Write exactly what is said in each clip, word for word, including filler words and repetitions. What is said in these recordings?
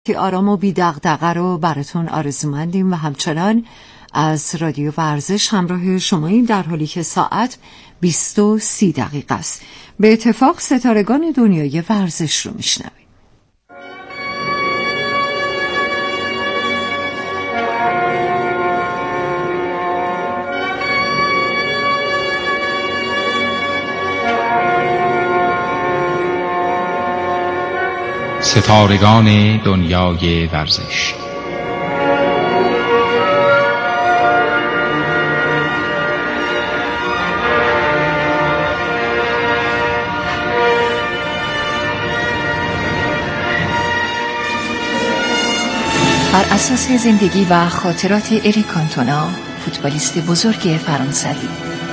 تی آرام و بی دغدغه رو براتون آرزومندیم و همچنان از رادیو ورزش همراه شماییم در حالی که ساعت بیست و سی دقیقه است. به اتفاق ستارگان دنیای ورزش رو میشنویم. ستارگان دنیای ورزش. بر اساس زندگی و خاطرات اریک کانتونا، فوتبالیست بزرگ فرانسوی.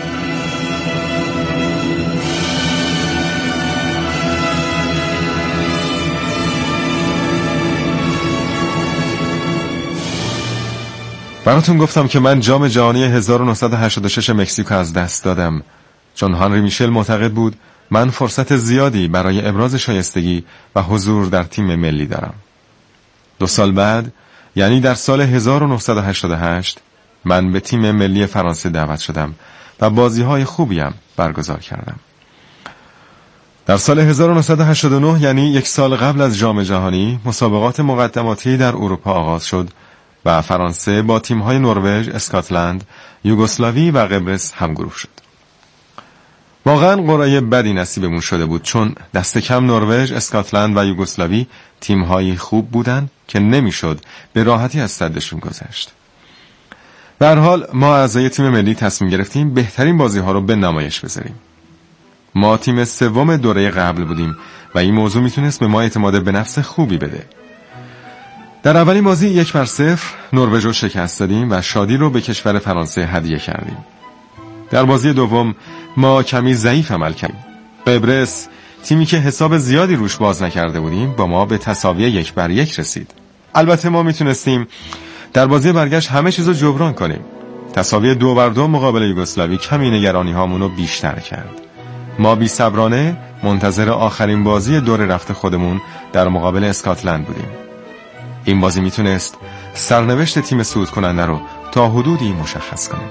براتون گفتم که من جام جهانی هزار و نهصد و هشتاد و شش مکزیک از دست دادم چون هانری میشل معتقد بود من فرصت زیادی برای ابراز شایستگی و حضور در تیم ملی دارم. دو سال بعد، یعنی در سال هزار و نهصد و هشتاد و هشت، من به تیم ملی فرانسه دعوت شدم و بازی‌های خوبیم برگزار کردم. در سال هزار و نهصد و هشتاد و نه، یعنی یک سال قبل از جام جهانی، مسابقات مقدماتی در اروپا آغاز شد و فرانسه با تیم‌های نروژ، اسکاتلند، یوگسلاوی و قبرس همگروه شد. واقعا قرعه بدی نصیبمون شده بود چون دست کم نروژ، اسکاتلند و یوگسلاوی تیم‌های خوب بودن که نمیشد به راحتی از صدشون گذشت. به هر حال ما اعضای تیم ملی تصمیم گرفتیم بهترین بازی‌ها رو به نمایش بذاریم. ما تیم سوم دوره قبل بودیم و این موضوع میتونست به ما اعتماد به نفس خوبی بده. در اولین بازی یک بر صفر نروژ رو شکست دادیم و شادی رو به کشور فرانسه هدیه کردیم. در بازی دوم ما کمی ضعیف عمل کردیم. قبرس، تیمی که حساب زیادی روش باز نکرده بودیم، با ما به تساوی یک بر یک رسید. البته ما میتونستیم در بازی برگشت همه چیزو جبران کنیم. تساوی دو بر دو مقابل یوگسلاوی کمی نگرانی هامونو بیشتر کرد. ما بی صبرانه منتظر آخرین بازی دور رفت خودمون در مقابل اسکاتلند بودیم. این بازی میتونست سرنوشت تیم صعود کننده رو تا حدودی مشخص کنه.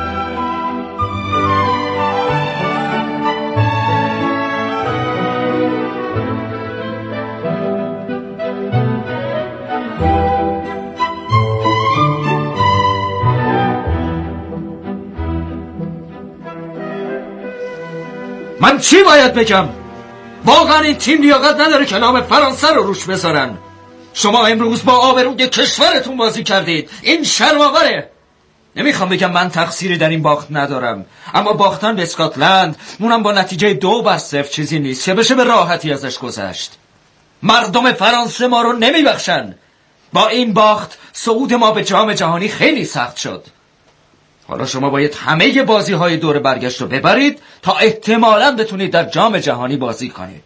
من چی باید بگم؟ واقعا این تیم لیاقت نداره که نام فرانسه رو روش بذارن. شما امروز با آبروی کشورتون بازی کردید. این شرم‌آوره. نمیخوام بگم من تقصیری در این باخت ندارم، اما باختن به اسکاتلند، اونم با نتیجه دو بر صفر، چیزی نیست که بشه به راحتی ازش گذشت. مردم فرانسه ما رو نمیبخشن. با این باخت صعود ما به جام جهانی خیلی سخت شد. حالا شما باید همه بازی‌های دور برگشت رو ببرید تا احتمالاً بتونید در جام جهانی بازی کنید.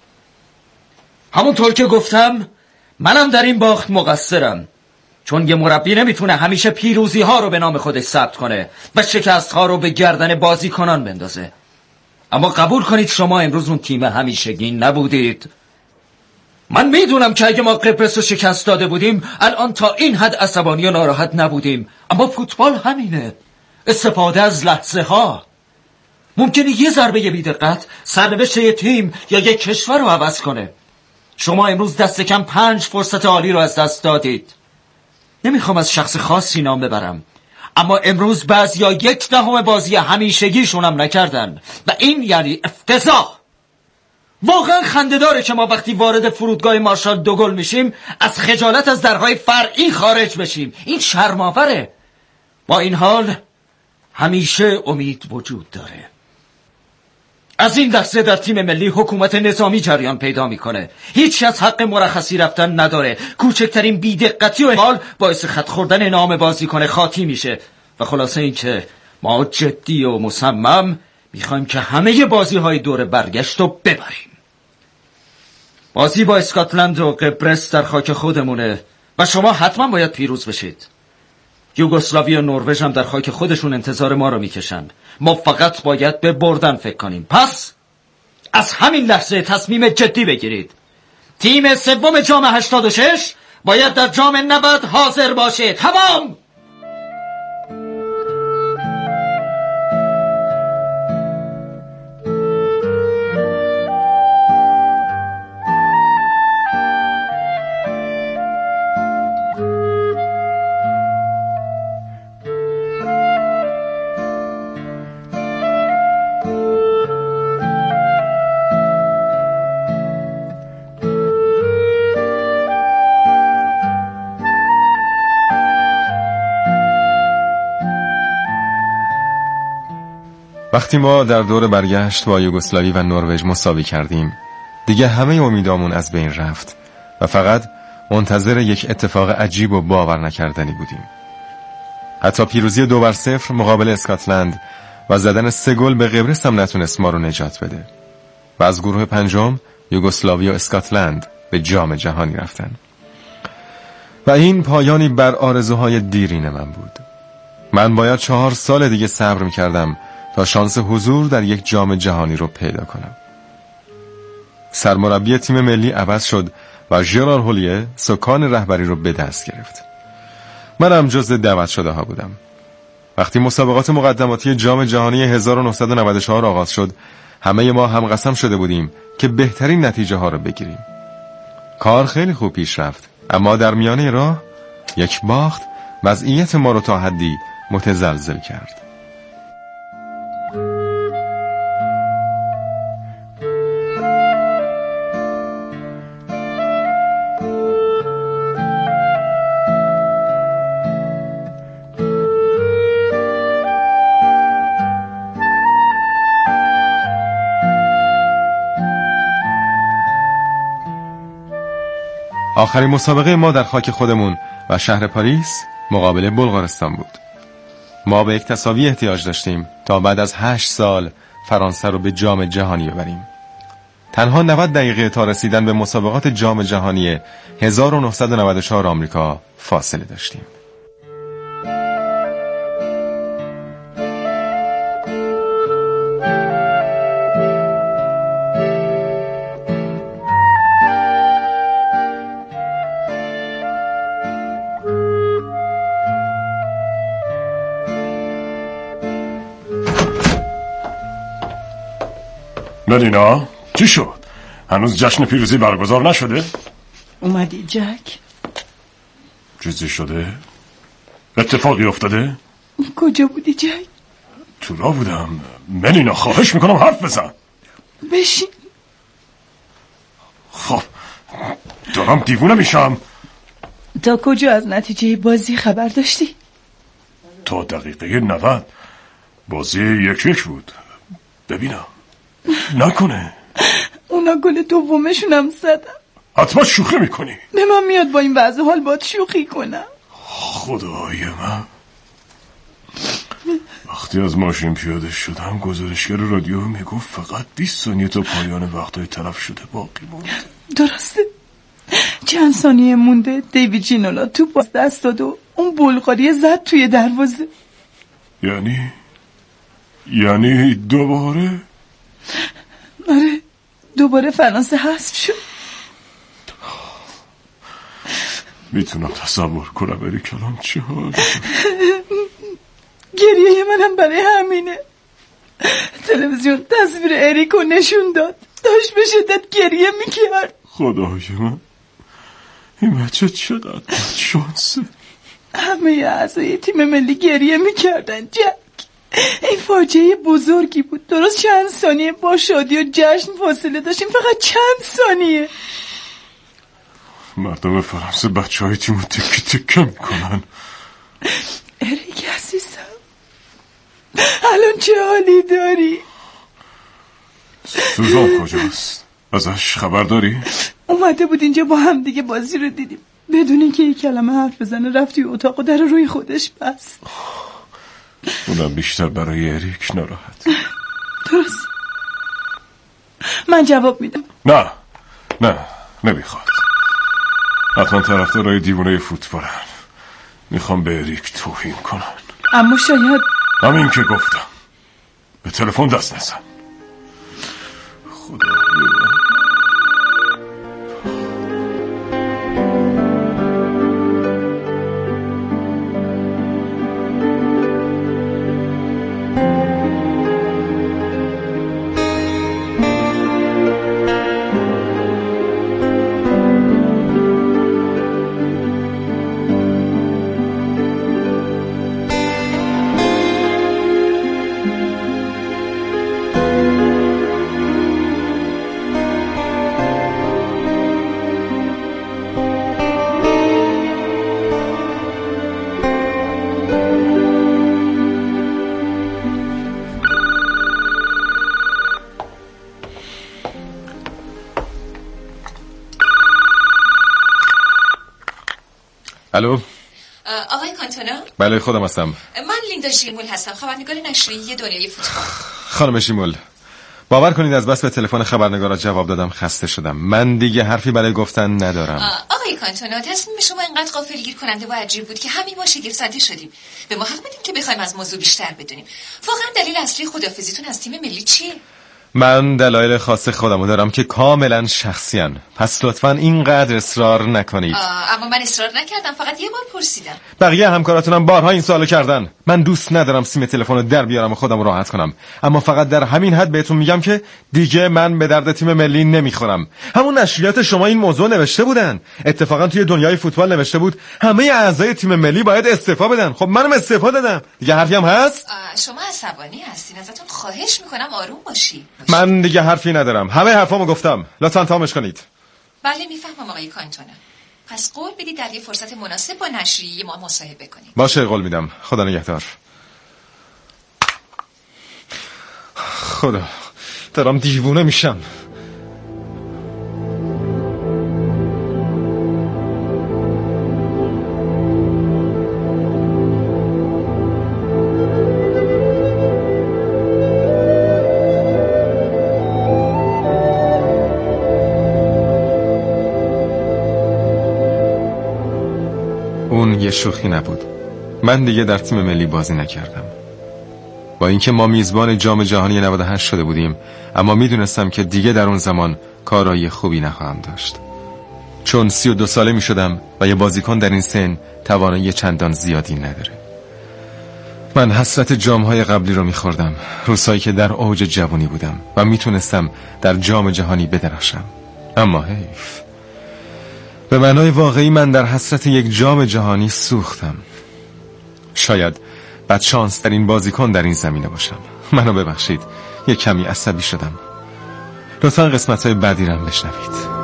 همونطور که گفتم، منم در این باخت مقصرم، چون یه مربی نمیتونه همیشه پیروزی ها رو به نام خودش ثبت کنه و شکست ها رو به گردن بازیکنان بندازه. اما قبول کنید شما امروز اون تیم همیشگی نبودید. من میدونم که اگه ما قبرس رو شکست داده بودیم الان تا این حد عصبانی و ناراحت نبودیم، اما فوتبال همینه، استفاده از لحظه ها. ممکنه یه ضربه بی‌دقت سرنوشت یه تیم یا یه کشور رو عوض کنه. شما امروز دست کم پنج فرصت عالی رو از دست دادید. نمیخوام از شخص خاصی نام ببرم، اما امروز بعضیا یک دهم بازی همیشگیشون هم نکردن و این یعنی افتضاح. واقعا خنده‌داره که ما وقتی وارد فرودگاه مارشال دوگل میشیم از خجالت از درهای فرعی خارج بشیم. این شرم‌آوره. با این حال همیشه امید وجود داره. از این لحظه در تیم ملی حکومت نظامی جریان پیدا میکنه. هیچ از حق مرخصی رفتن نداره. کوچکترین بی‌دقتی و اهمال باعث خط خوردن نام بازیکن خاطی میشه. و خلاصه این که ما جدی و مصمم میخوایم که همه بازی‌های دور برگشت رو ببریم. بازی با اسکاتلند و قبرس در خاک خودمونه و شما حتما باید پیروز بشید. یوگسلاوی و نروژ هم در خاک خودشون انتظار ما رو میکشن. ما فقط باید به بردن فکر کنیم. پس از همین لحظه تصمیم جدی بگیرید. تیم سوم جام هشتاد و شش باید در جام نود حاضر باشه. تمام. وقتی ما در دور برگشت با یوگسلاوی و نروژ مساوی کردیم، دیگه همه امیدامون از بین رفت و فقط منتظر یک اتفاق عجیب و باور نکردنی بودیم. حتی پیروزی دو بر صفر مقابل اسکاتلند و زدن سه گل به قبرس هم نتونست ما رو نجات بده و از گروه پنجم یوگسلاوی و اسکاتلند به جام جهانی رفتن. و این پایانی بر آرزوهای دیرین من بود. من باید چهار سال دیگه صبر می‌کردم تا شانس حضور در یک جام جهانی رو پیدا کنم. سرمربی تیم ملی عوض شد و ژرار هولیه سکان رهبری رو به دست گرفت. منم جزو دعوت شده ها بودم. وقتی مسابقات مقدماتی جام جهانی هزار و نهصد و نود و چهار آغاز شد، همه ما هم قسم شده بودیم که بهترین نتیجه ها رو بگیریم. کار خیلی خوب پیش رفت، اما در میانه راه یک باخت وضعیت ما رو تا حدی متزلزل کرد. آخرین مسابقه ما در خاک خودمون و شهر پاریس مقابل بلغارستان بود. ما به یک تساوی احتیاج داشتیم تا بعد از هشت سال فرانسه رو به جام جهانی ببریم. تنها نود دقیقه تا رسیدن به مسابقات جام جهانی هزار و نهصد و نود و چهار آمریکا فاصله داشتیم. ملینا چی شد؟ هنوز جشن پیروزی برگزار نشده؟ اومدی جک؟ چیزی شده؟ اتفاقی افتاده؟ کجا بودی جک؟ تو راه بودم. ملینا خواهش میکنم حرف بزن. بشین. خب دارم دیوونه میشم. تا کجا از نتیجه بازی خبر داشتی؟ تا دقیقه نود بازی یک یک بود. ببینم نکنه اونا گل دومشون هم زدن. حتما شوخی میکنی. به من میاد با این وضع حال باید شوخی کنم. خدای من. وقتی از ماشین پیاده شدم گزارشگر رادیو میگفت فقط بیست ثانیه تا پایان وقتای تلف شده باقی مونده. درسته. چند ثانیه مونده دیوید جینولا تو باز دست داد و اون بلغاری زد توی دروازه. یعنی یعنی دوباره آره دوباره فرانسه حذف شد. میتونم تصور کنم بری کلام چه حال. گریه منم برای همینه. تلویزیون تصویر اریکو نشون داد داشت به شدت گریه میکرد. خدای من این بچه چقدر شانسه. همه اعضای تیم ملی گریه میکردن جک. این فاجعه بزرگی بود. درست چند ثانیه با شادی و جشن فاصله داشتیم. فقط چند ثانیه. مردم فرانسه بچه های تیمو تکی تکه میکنن. اریک عزیزم الان چه حالی داری؟ سوزان کجاست؟ ازش خبر داری؟ اومده بود اینجا با هم دیگه بازی رو دیدیم بدون اینکه یک کلمه حرف بزنه. رفت توی اتاق و در روی خودش بست. اونم بیشتر برای اریک ناراحت. درست. من جواب میدم. نه نه نمیخواد. حتما طرفدارای دیوانه فوتبالن. میخوام به اریک توهین کنن. اما شاید همین که گفتم. به تلفن دست نزن. خدا الو آقای کانتونا؟ بله خودم هستم. من لیندا ژیمول هستم، خبرنگار نشریه دنیای فوتبال. خانم ژیمول، باور کنید از بس به تلفن خبرنگارا جواب دادم خسته شدم. من دیگه حرفی برای گفتن ندارم. آقای کانتونا، تصمیم شما اینقدر غافلگیر کننده و عجیب بود که همین ما شگفت زده شدیم. به ما حق بدیم که بخوایم از موضوع بیشتر بدونیم. واقعا دلیل اصلی خداحافظیتون از تیم ملی چیه؟ من دلایل خاص خودمو دارم که کاملا شخصیان، پس لطفاً اینقدر اصرار نکنید. اما من اصرار نکردم، فقط یه بار پرسیدم. بقیه همکاراتونم بارها این سوالو کردن. من دوست ندارم سیم تلفن رو در بیارم و خودم راحت کنم، اما فقط در همین حد بهتون میگم که دیگه من به درد تیم ملی نمیخورم. همون نشریات شما این موضوع نوشته بودن، اتفاقا توی دنیای فوتبال نوشته بود همه اعضای تیم ملی باید استعفا بدن. خب منم استعفا دادم. دیگه حرفی هم هست؟ شما عصبانی هستین، ازتون خواهش میکنم آروم باشی. من دیگه حرفی ندارم، همه حرفامو گفتم، لطفاً تمامش کنید. بله میفهمم آقای کانتونا، پس قول بدید در یه فرصت مناسب با نشریه ما مصاحبه کنیم. باشه قول میدم. خدا نگهدار. خدا دارم دیوونه میشم. اون یه شوخی نبود. من دیگه در تیم ملی بازی نکردم. با اینکه ما میزبان جام جهانی نود و هشت شده بودیم، اما میدونستم که دیگه در اون زمان کارایی خوبی نخواهم داشت، چون سی و دو ساله میشدم و یه بازیکن در این سن توانایی چندان زیادی نداره. من حسرت جام‌های قبلی رو میخوردم، روزهایی که در اوج جوانی بودم و میتونستم در جام جهانی بدرخشم. اما حیف، به معنای واقعی من در حسرت یک جام جهانی سوختم. شاید بدشانس در این بازیکن در این زمینه باشم. منو ببخشید، یک کمی عصبی شدم. لطفاً قسمت‌های بعدی رو بشنوید.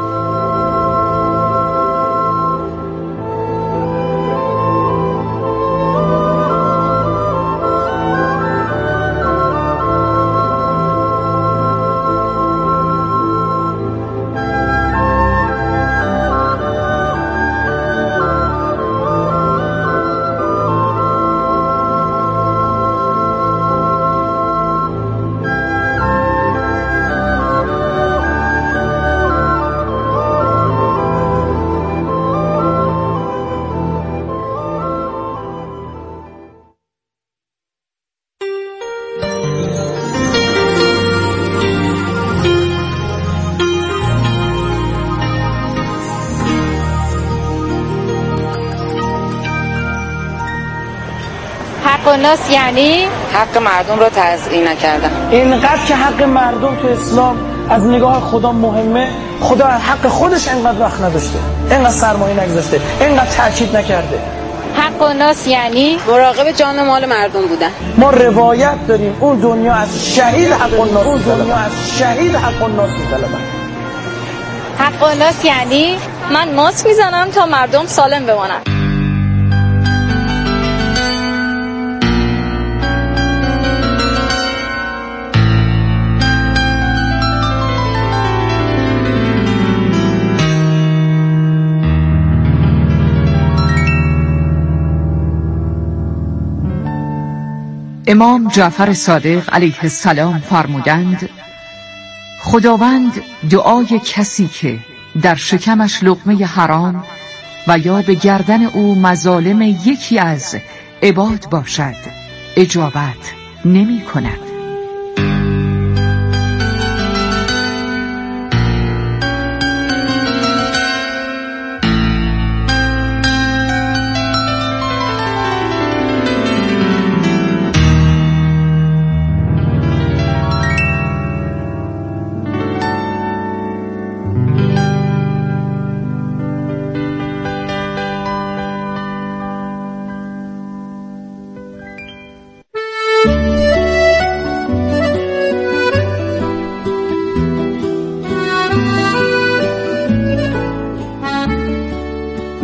حق و ناس یعنی حق مردم رو تضییع نکردن. اینقدر که حق مردم تو اسلام از نگاه خدا مهمه، خدا حق خودش اینقدر وقت نداشته، اینقدر سرمایه نگذاشته، اینقدر تاکید نکرده. حق و ناس یعنی مراقب جان و مال مردم بودن. ما روایت داریم اون دنیا از شهید حق و ناس، اون دنیا از شهید حق و ناس می‌طلبه. حق و ناس یعنی من ماسک میزنم تا مردم سالم بمونن. امام جعفر صادق علیه السلام فرمودند: خداوند دعای کسی که در شکمش لقمه حرام و یا به گردن او مظالم یکی از عباد باشد اجابت نمی کند.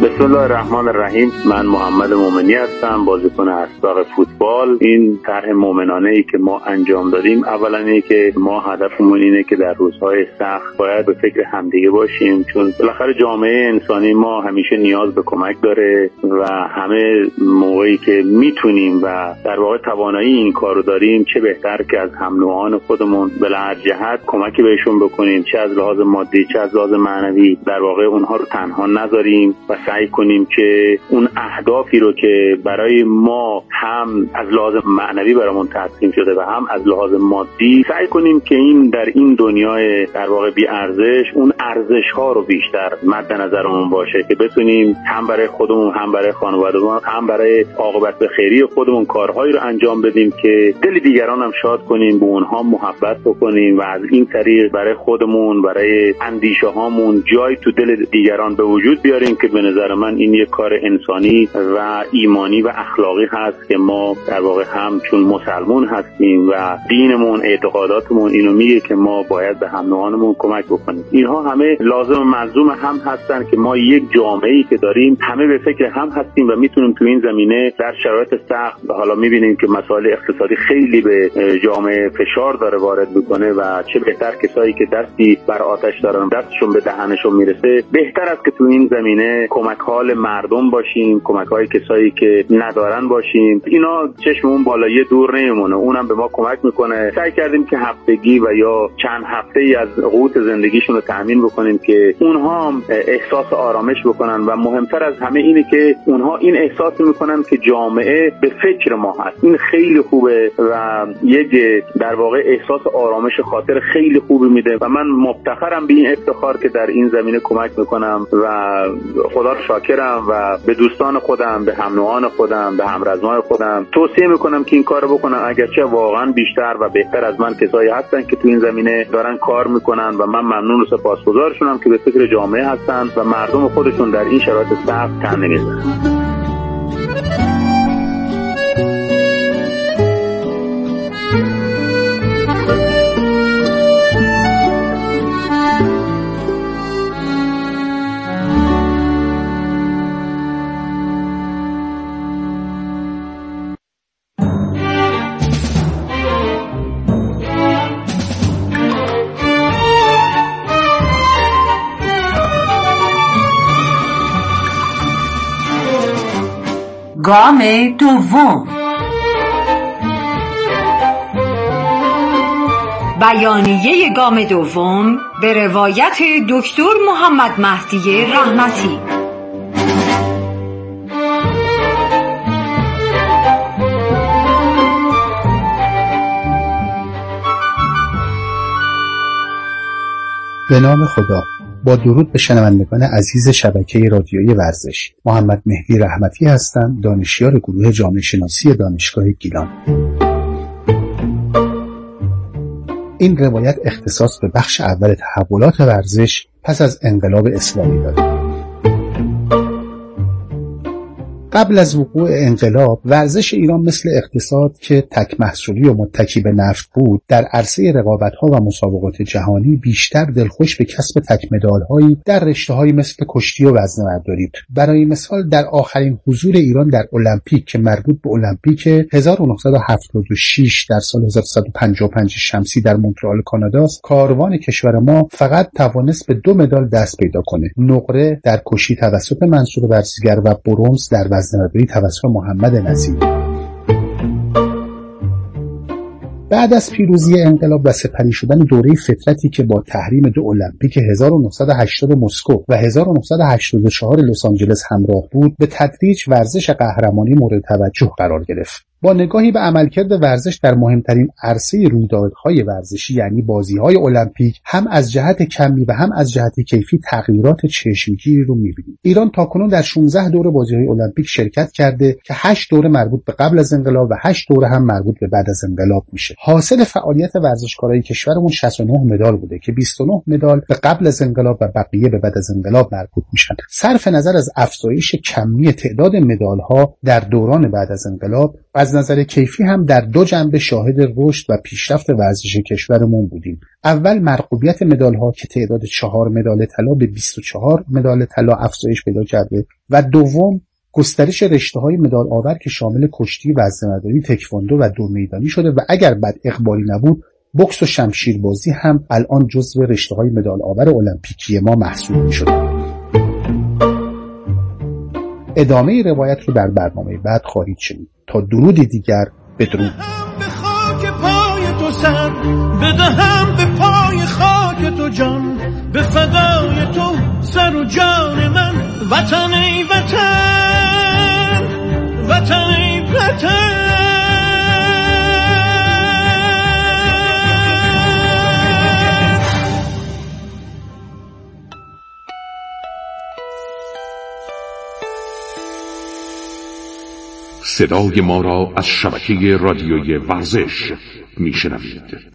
بسم الله الرحمن الرحیم. من محمد مومنی هستم، بازیکن اسبق فوتبال. این طرح مومنانه ای که ما انجام دادیم، اولا اینه که ما هدفمون اینه که در روزهای سخت باید به فکر همدیگه باشیم، چون بالاخره جامعه انسانی ما همیشه نیاز به کمک داره و همه موقعی که میتونیم و در واقع توانایی این کارو داریم، چه بهتر که از هم نوعان خودمون به هر جهت کمکی بهشون بکنیم، چه از لحاظ مادی چه از لحاظ معنوی. در واقع اونها رو تنها نذاریم و سعی کنیم که اون اهدافی رو که برای ما هم از لحاظ معنوی برامون تقسیم شده و هم از لحاظ مادی، سعی کنیم که این در این دنیای در واقع بی ارزش، اون ارزش ها رو بیشتر مد نظرمون باشه که بتونیم هم برای خودمون، هم برای خانواده‌مون، هم برای عاقبت به خیری خودمون کارهایی رو انجام بدیم که دل دیگران هم شاد کنیم، به اونها محبت بکنیم و از این طریق برای خودمون، برای اندیشه هامون جای تو دل دیگران به وجود بیاریم که به نظر من این یک کار انسانی و ایمانی و اخلاقی هست که ما در واقع هم چون مسلمان هستیم و دینمون، اعتقاداتمون اینو میگه که ما باید به هم نوعانمون کمک بکنیم. اینها همه لازم و ملزوم هم هستن که ما یک جامعه‌ای که داریم همه به فکر هم هستیم و میتونیم تو این زمینه در شرایط سخت، حالا میبینیم که مسائل اقتصادی خیلی به جامعه فشار داره وارد میکنه و چه بهتر کسایی که دستی بر آتش دارن دستشون به دهنشون میرسه، بهتر است که تو این زمینه کمک حال مردم باشیم، کمک های کسایی که ندارن باشیم. اینا چشممون بالای دور نمیمونه، اونم به ما کمک میکنه. سعی کردیم که هفتگی و یا چند هفته ای از قوت زندگیشون رو تامین بکنیم که اونها هم احساس آرامش بکنن و مهمتر از همه اینه که اونها این احساس میکنن که جامعه به فکر ما هست. این خیلی خوبه و یک در واقع احساس آرامش خاطر خیلی خوبی میده و من مفتخرم به این افتخار که در این زمینه کمک میکنم و خدا رو شاکرم و به دوستان خودم، به هم نوعان خودم، به همرزمای خودم توصیه میکنم که این کارو بکنن، اگرچه واقعا بیشتر و بهتر از من کسایی هستن که تو این زمینه دارن کار میکنن و من ممنون و سپاسگزارشونم که به فکر جامعه هستن و مردم خودشون در این شرایط سخت تن نمیذارن. گام دوم، بیانیه گام دوم به روایت دکتر محمد مهدی رحمتی. به نام خدا. با درود به شنوندگان عزیز شبکه رادیویی ورزش، محمد مهدی رحمتی هستم، دانشیار گروه جامعه شناسی دانشگاه گیلان. این روایت اختصاص به بخش اول تحولات ورزش پس از انقلاب اسلامی دارد. قبل از وقوع انقلاب، ورزش ایران مثل اقتصاد که تک محصولی و متکی به نفت بود، در عرصه رقابت‌ها و مسابقات جهانی بیشتر دلخوش به کسب تک مدال‌هایی در رشته‌هایی مثل کشتی و وزنه‌برداری بود. برای مثال در آخرین حضور ایران در المپیک که مربوط به المپیک هزار و نهصد و هفتاد و شش در سال هزار و سیصد و پنجاه و پنج شمسی در مونترال کاناداست، کاروان کشور ما فقط توانست به دو مدال دست پیدا کنه: نقره در کشتی توسط منصور ورزیگر و برنز در وزنه‌برداری توسط محمد نظیری. بعد از پیروزی انقلاب و سپری شدن دوره فترتی که با تحریم دو المپیک هزار و نهصد و هشتاد مسکو و هزار و نهصد و هشتاد و چهار لس آنجلس همراه بود، به تدریج ورزش قهرمانی مورد توجه قرار گرفت. با نگاهی به عملکرد ورزش در مهمترین عرصه رویدادهای ورزشی یعنی بازی‌های المپیک، هم از جهت کمی و هم از جهت کیفی تغییرات چشمگیری رو می‌بینیم. ایران تاکنون در شانزده دوره بازی‌های المپیک شرکت کرده که هشت دوره مربوط به قبل از انقلاب و هشت دوره هم مربوط به بعد از انقلاب میشه. حاصل فعالیت ورزشکارای کشورمون شصت و نه مدال بوده که بیست و نه مدال به قبل از انقلاب و بقیه به بعد از انقلاب مربوط میشن. صرف نظر از افزایش کمی تعداد مدال‌ها در دوران بعد از انقلاب، از از نظر کیفی هم در دو جنبه شاهد رشد و پیشرفت ورزش کشورمون بودیم. اول مرغوبیت مدال‌ها که تعداد چهار مدال طلا به بیست و چهار مدال طلا افزایش پیدا کرده و دوم گسترش رشته‌های مدال آور که شامل کشتی، وزنه‌برداری، تکواندو و دو میدانی شده و اگر بد اقبالی نبود بوکس و شمشیربازی هم الان جزو رشته‌های مدال آور المپیکی ما محسوب می‌شده. ادامه روایت رو در برنامه بعد خواهید شنید. تا درودی دیگر بدرود. به خاک پای تو سر بدهم، به پای خاک تو جان، به فدای تو سر و جان من. وطن ای وطن، وطن ای وطن. صدای ما را از شبکه رادیوی ورزش میشنوید.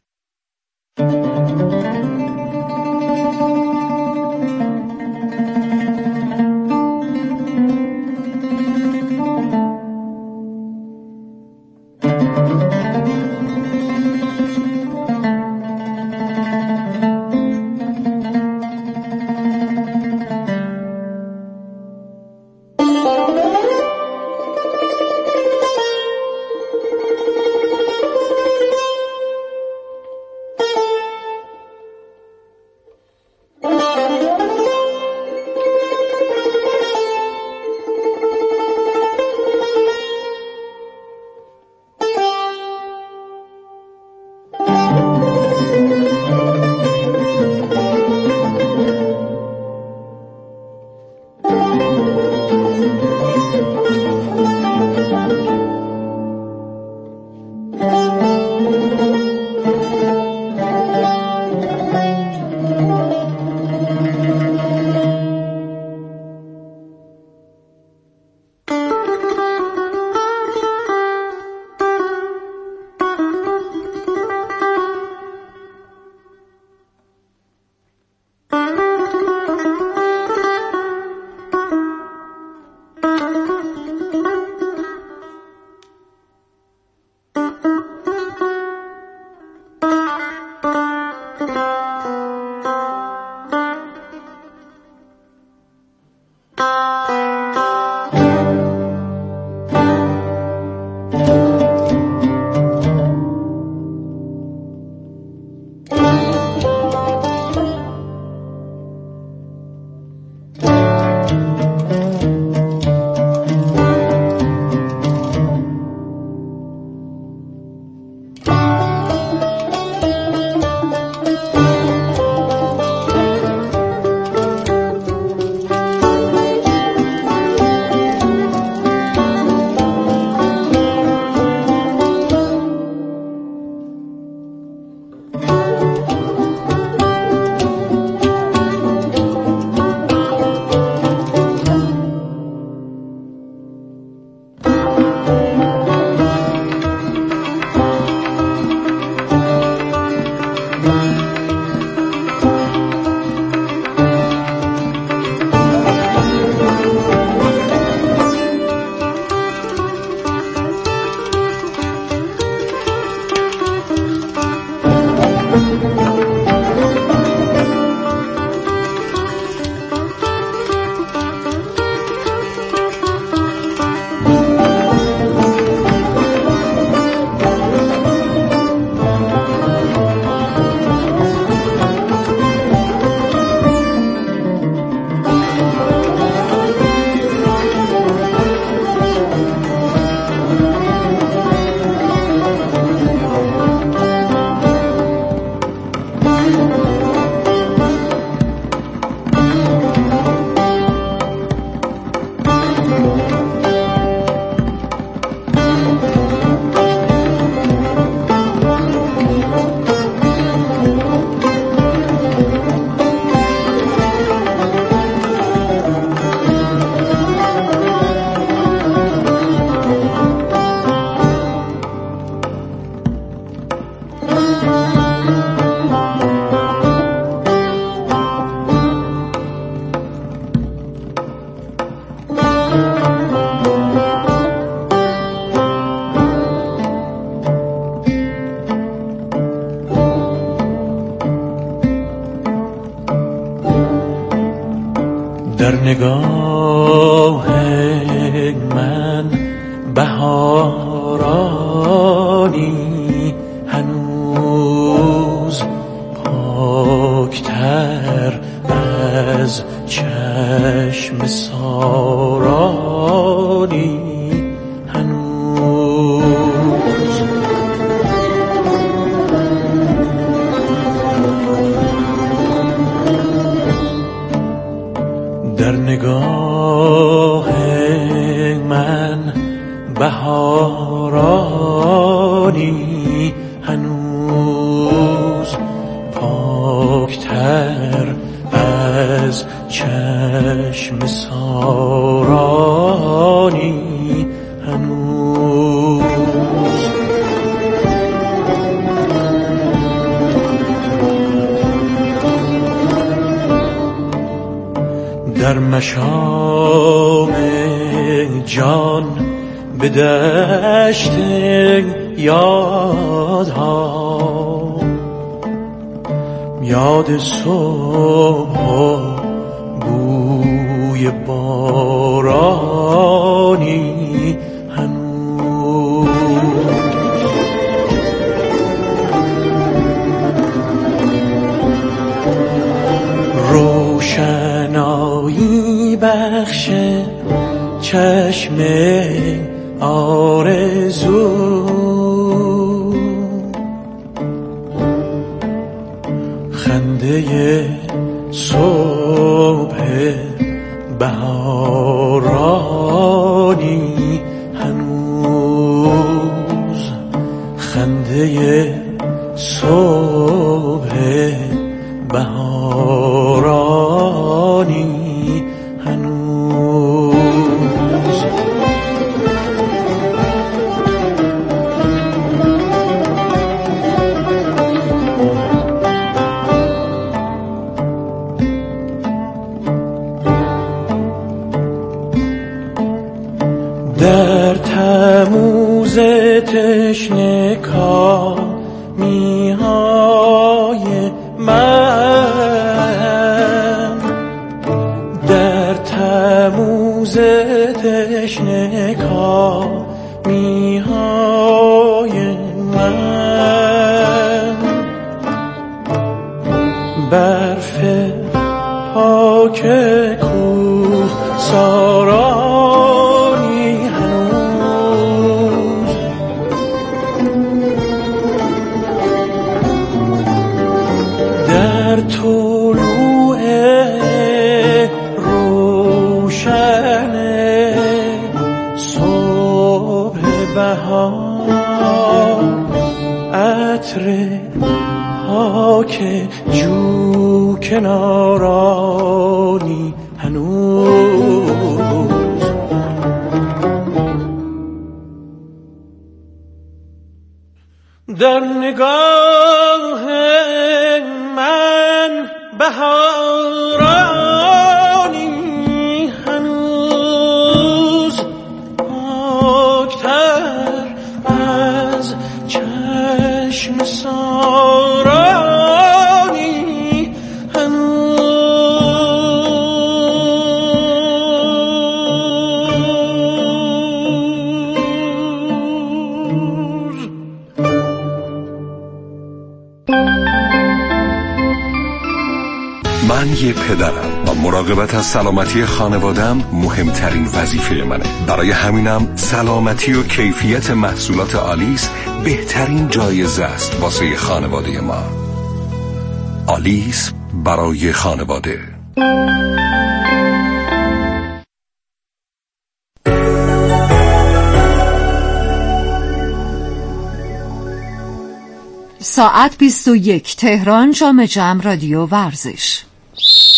بهارانی هنوز پاکتر از چشم سارانی هنوز در نگاه من بهارانی هنوز پاکتر از چشم سارانی هنوز در مشام جان به دشت یادها یاد صبح و بوی بارانی هنوز روشنایی بخش چشم آرزو خنده صبح بهارانی هنوز خنده صبح بهارانی هنوز در تموز تشنه کامیهای من در تموز تشنه کامیهای من برف پاک کوه سارانی هنوز در طلوع روشن صبح بهار عطر پاک جو کنارانی هنوز در نگاه من بهارانی هنوز پاکتر از چشم سارانی هنوز من یه پدرم و مراقبت از سلامتی خانوادم مهمترین وظیفه منه. برای همینم سلامتی و کیفیت محصولات آلیس بهترین جایزه است واسه خانواده ما. آلیس برای خانواده. ساعت بیست و یک تهران جام جم رادیو ورزش.